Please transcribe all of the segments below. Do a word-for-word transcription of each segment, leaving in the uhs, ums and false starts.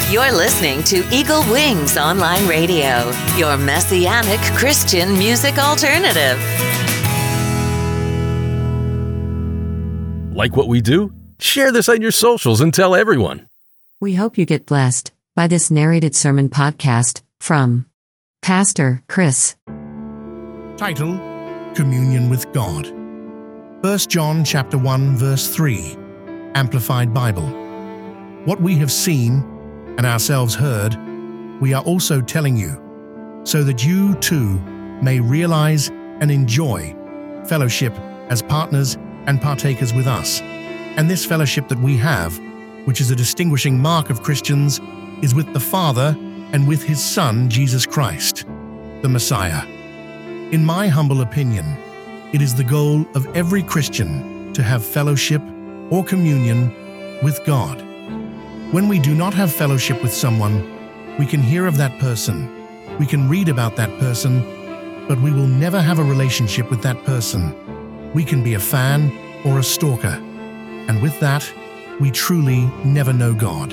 You're listening to Eagle Wings Online Radio, your Messianic Christian music alternative. Like what we do? Share this on your socials and tell everyone. We hope you get blessed by this narrated sermon podcast from Pastor Chris. Title: Communion with God. First John chapter one verse three, Amplified Bible. What we have seen and ourselves heard, we are also telling you, so that you too may realize and enjoy fellowship as partners and partakers with us. And this fellowship that we have, which is a distinguishing mark of Christians, is with the Father and with His Son, Jesus Christ, the Messiah. In my humble opinion, it is the goal of every Christian to have fellowship or communion with God. When we do not have fellowship with someone, we can hear of that person, we can read about that person, but we will never have a relationship with that person. We can be a fan or a stalker, and with that, we truly never know God.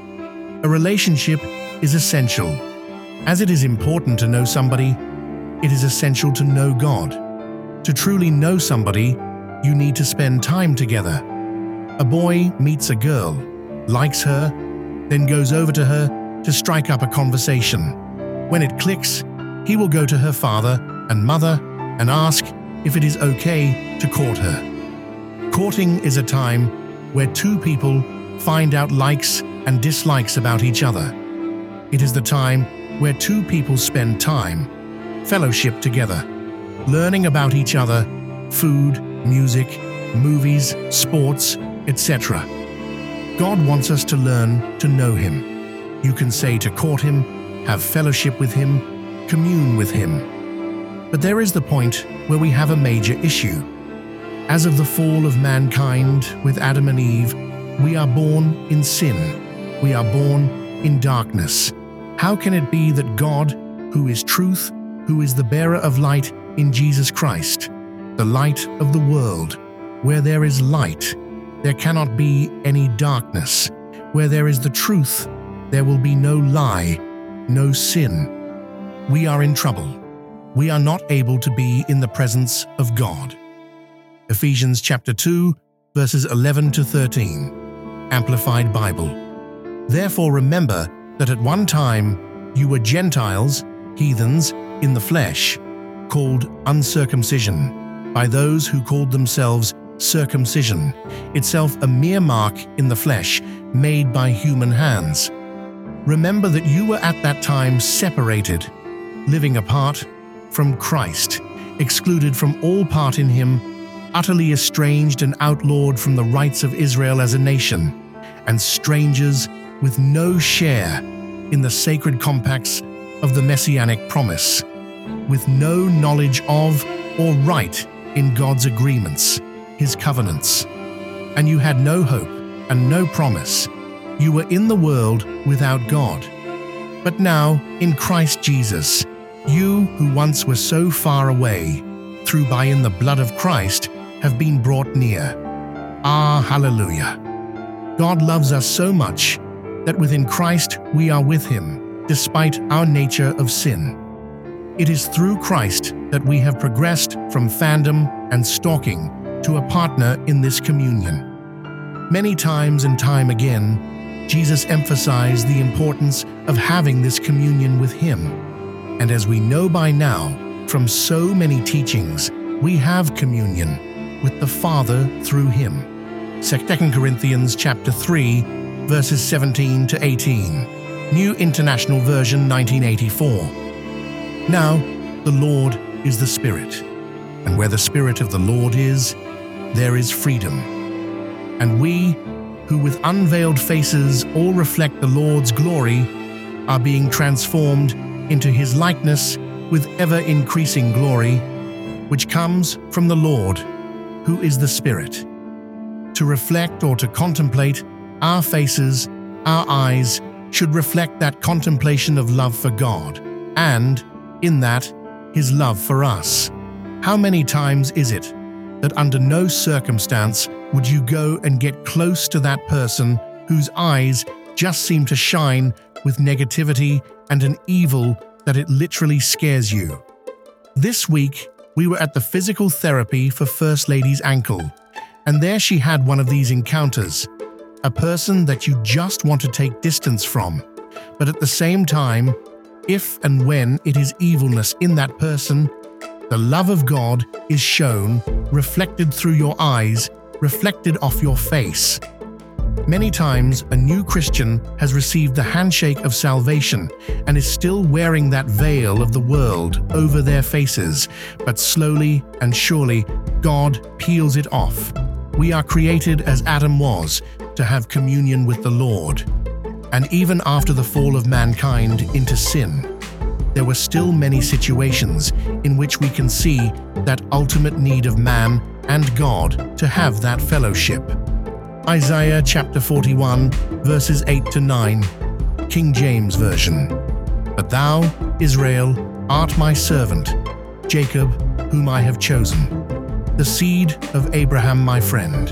A relationship is essential. As it is important to know somebody, it is essential to know God. To truly know somebody, you need to spend time together. A boy meets a girl, likes her, then goes over to her to strike up a conversation. When it clicks, he will go to her father and mother and ask if it is okay to court her. Courting is a time where two people find out likes and dislikes about each other. It is the time where two people spend time, fellowship together, learning about each other, food, music, movies, sports, et cetera. God wants us to learn to know Him. You can say to court Him, have fellowship with Him, commune with Him. But there is the point where we have a major issue. As of the fall of mankind with Adam and Eve, we are born in sin. We are born in darkness. How can it be that God, who is truth, who is the bearer of light in Jesus Christ, the light of the world, where there is light, there cannot be any darkness. Where there is the truth, there will be no lie, no sin. We are in trouble. We are not able to be in the presence of God. Ephesians chapter two, verses eleven to thirteen, Amplified Bible. Therefore remember that at one time you were Gentiles, heathens, in the flesh, called uncircumcision, by those who called themselves circumcision, itself a mere mark in the flesh, made by human hands. Remember that you were at that time separated, living apart from Christ, excluded from all part in Him, utterly estranged and outlawed from the rights of Israel as a nation, and strangers with no share in the sacred compacts of the Messianic promise, with no knowledge of or right in God's agreements, His covenants. And you had no hope and no promise. You were in the world without God. But now, in Christ Jesus, you who once were so far away, through by in the blood of Christ, have been brought near. Ah, hallelujah! God loves us so much that within Christ we are with Him, despite our nature of sin. It is through Christ that we have progressed from fandom and stalking to a partner in this communion. Many times and time again, Jesus emphasized the importance of having this communion with Him. And as we know by now, from so many teachings, we have communion with the Father through Him. Second Corinthians chapter three, verses seventeen to eighteen, New International Version nineteen eighty-four. Now, the Lord is the Spirit, and where the Spirit of the Lord is, there is freedom. And we, who with unveiled faces all reflect the Lord's glory, are being transformed into His likeness with ever-increasing glory, which comes from the Lord, who is the Spirit. To reflect or to contemplate, our faces, our eyes, should reflect that contemplation of love for God, and, in that, His love for us. How many times is it that under no circumstance would you go and get close to that person whose eyes just seem to shine with negativity and an evil that it literally scares you. This week, we were at the physical therapy for First Lady's ankle, and there she had one of these encounters, a person that you just want to take distance from, but at the same time, if and when it is evilness in that person, the love of God is shown, reflected through your eyes, reflected off your face. Many times, a new Christian has received the handshake of salvation and is still wearing that veil of the world over their faces, but slowly and surely, God peels it off. We are created as Adam was, to have communion with the Lord. And even after the fall of mankind into sin, there were still many situations in which we can see that ultimate need of man and God to have that fellowship. Isaiah chapter forty-one, verses eight to nine, King James Version. But thou, Israel, art my servant, Jacob, whom I have chosen, the seed of Abraham my friend.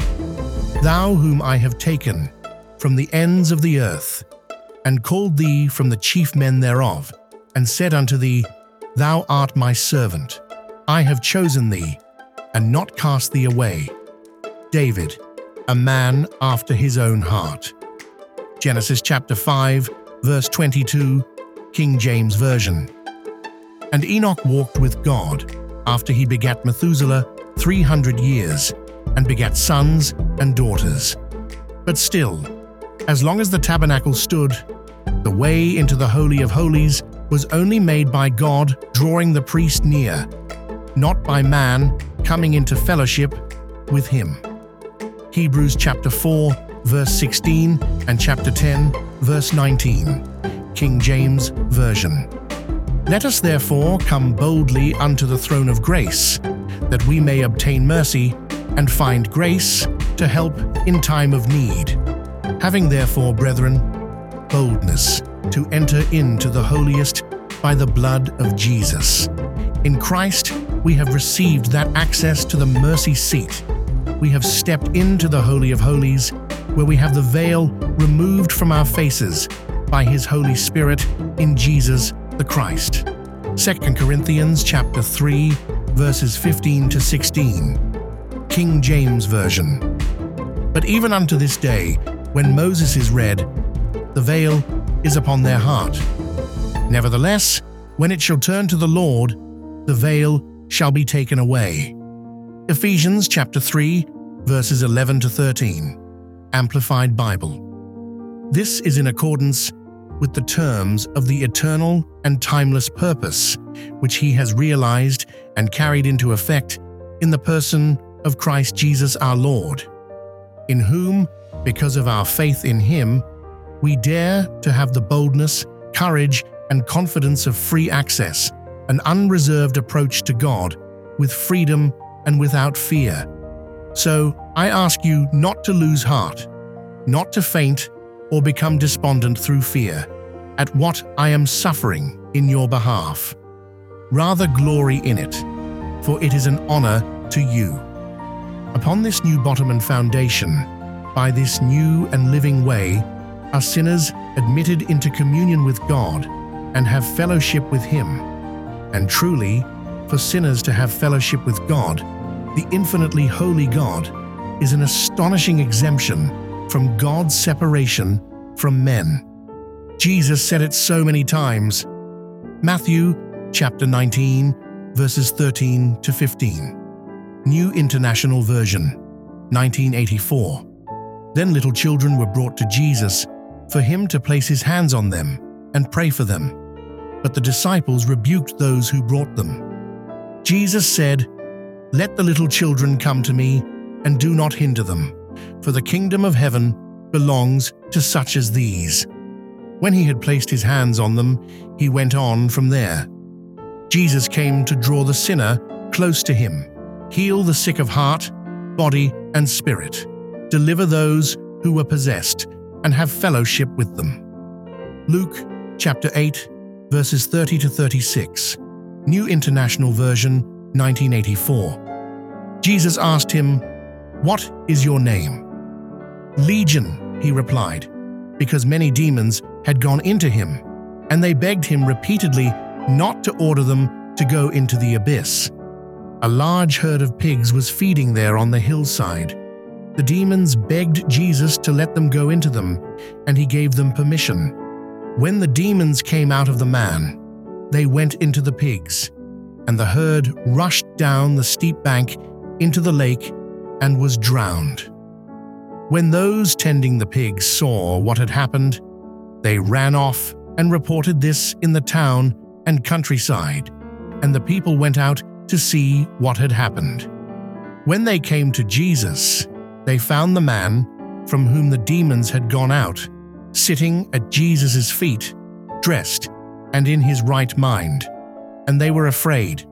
Thou whom I have taken from the ends of the earth, and called thee from the chief men thereof, and said unto thee, Thou art my servant, I have chosen thee, and not cast thee away. David, a man after his own heart. Genesis chapter five, verse twenty-two, King James Version. And Enoch walked with God, after he begat Methuselah three hundred years, and begat sons and daughters. But still, as long as the tabernacle stood, the way into the Holy of Holies was only made by God drawing the priest near, not by man coming into fellowship with him. Hebrews chapter four, verse sixteen, and chapter ten, verse nineteen, King James Version. Let us therefore come boldly unto the throne of grace, that we may obtain mercy and find grace to help in time of need. Having therefore, brethren, boldness to enter into the holiest by the blood of Jesus. In Christ, we have received that access to the mercy seat. We have stepped into the Holy of Holies, where we have the veil removed from our faces by His Holy Spirit in Jesus the Christ. Second Corinthians chapter three, verses fifteen to sixteen, King James Version. But even unto this day, when Moses is read, the veil is upon their heart. Nevertheless, when it shall turn to the Lord, the veil shall be taken away. Ephesians chapter three, verses eleven to thirteen, Amplified Bible. This is in accordance with the terms of the eternal and timeless purpose which He has realized and carried into effect in the person of Christ Jesus our Lord, in whom, because of our faith in Him, we dare to have the boldness, courage, and confidence of free access, an unreserved approach to God, with freedom and without fear. So I ask you not to lose heart, not to faint or become despondent through fear at what I am suffering in your behalf. Rather glory in it, for it is an honor to you. Upon this new bottom and foundation, by this new and living way, are sinners admitted into communion with God and have fellowship with Him. And truly, for sinners to have fellowship with God, the infinitely holy God, is an astonishing exemption from God's separation from men. Jesus said it so many times. Matthew chapter nineteen, verses thirteen to fifteen. New International Version, nineteen eighty-four. Then little children were brought to Jesus for Him to place His hands on them and pray for them. But the disciples rebuked those who brought them. Jesus said, Let the little children come to me, and do not hinder them, for the kingdom of heaven belongs to such as these. When He had placed His hands on them, He went on from there. Jesus came to draw the sinner close to Him, heal the sick of heart, body, and spirit, deliver those who were possessed, and have fellowship with them. Luke chapter eight, verses thirty to thirty-six, New International Version, nineteen eighty-four. Jesus asked him, What is your name? Legion, he replied, because many demons had gone into him, and they begged him repeatedly not to order them to go into the abyss. A large herd of pigs was feeding there on the hillside. The demons begged Jesus to let them go into them, and he gave them permission. When the demons came out of the man, they went into the pigs, and the herd rushed down the steep bank into the lake and was drowned. When those tending the pigs saw what had happened, they ran off and reported this in the town and countryside, and the people went out to see what had happened. When they came to Jesus, they found the man from whom the demons had gone out, sitting at Jesus' feet, dressed and in his right mind, and they were afraid.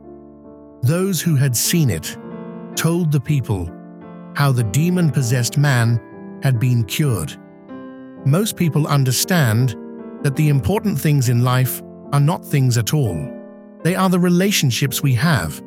Those who had seen it told the people how the demon-possessed man had been cured. Most people understand that the important things in life are not things at all. They are the relationships we have.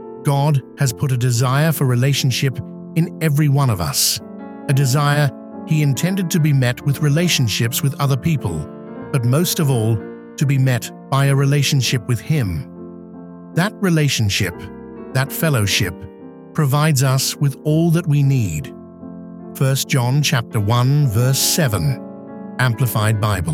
God has put a desire for relationship in every one of us, a desire he intended to be met with relationships with other people, but most of all, to be met by a relationship with him. That relationship, that fellowship, provides us with all that we need. First John chapter one verse seven, Amplified Bible.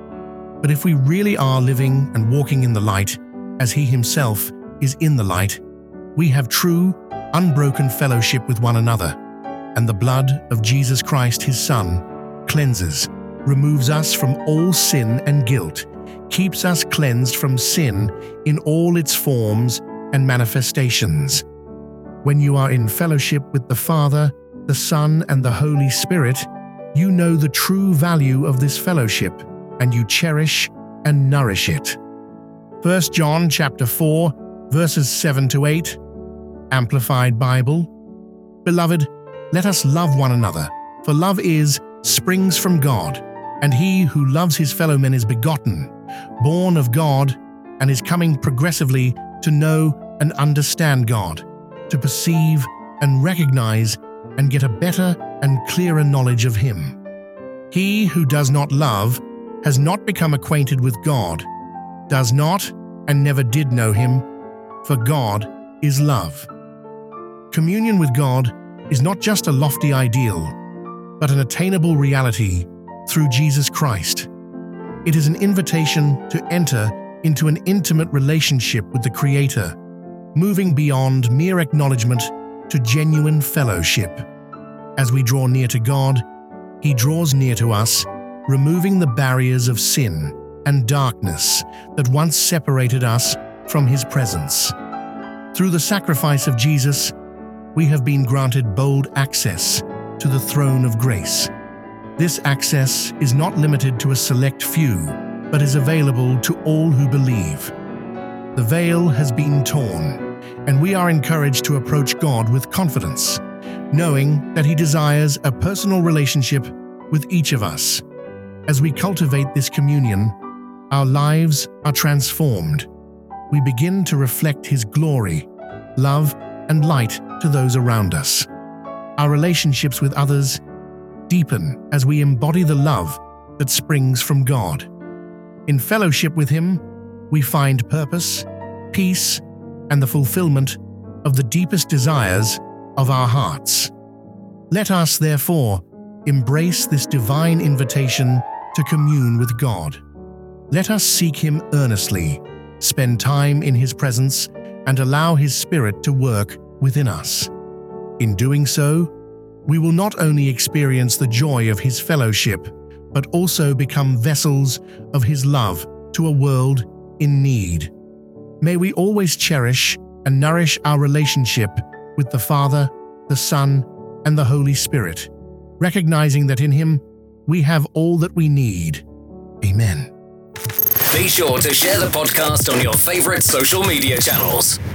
But if we really are living and walking in the light, as he himself is in the light, we have true, unbroken fellowship with one another, and the blood of Jesus Christ his Son cleanses, removes us from all sin and guilt, keeps us cleansed from sin in all its forms and manifestations. When you are in fellowship with the Father, the Son, and the Holy Spirit, you know the true value of this fellowship, and you cherish and nourish it. First John chapter four, verses seven to eight, Amplified Bible. Beloved, let us love one another, for love is, springs from God, and he who loves his fellow men is begotten, born of God, and is coming progressively to know and understand God, to perceive and recognize and get a better and clearer knowledge of him. He who does not love has not become acquainted with God, does not and never did know him, for God is love. Communion with God is not just a lofty ideal, but an attainable reality through Jesus Christ. It is an invitation to enter into an intimate relationship with the Creator, moving beyond mere acknowledgement to genuine fellowship. As we draw near to God, he draws near to us, removing the barriers of sin and darkness that once separated us from his presence. Through the sacrifice of Jesus, we have been granted bold access to the throne of grace. This access is not limited to a select few, but is available to all who believe. The veil has been torn, and we are encouraged to approach God with confidence, knowing that he desires a personal relationship with each of us. As we cultivate this communion, our lives are transformed. We begin to reflect his glory, love, and light to those around us. Our relationships with others deepen as we embody the love that springs from God. In fellowship with him, we find purpose, peace, and the fulfillment of the deepest desires of our hearts. Let us, therefore, embrace this divine invitation to commune with God. Let us seek him earnestly, spend time in his presence, and allow his Spirit to work within us. In doing so, we will not only experience the joy of his fellowship, but also become vessels of his love to a world in need. May we always cherish and nourish our relationship with the Father, the Son, and the Holy Spirit, recognizing that in him we have all that we need. Amen. Be sure to share the podcast on your favorite social media channels.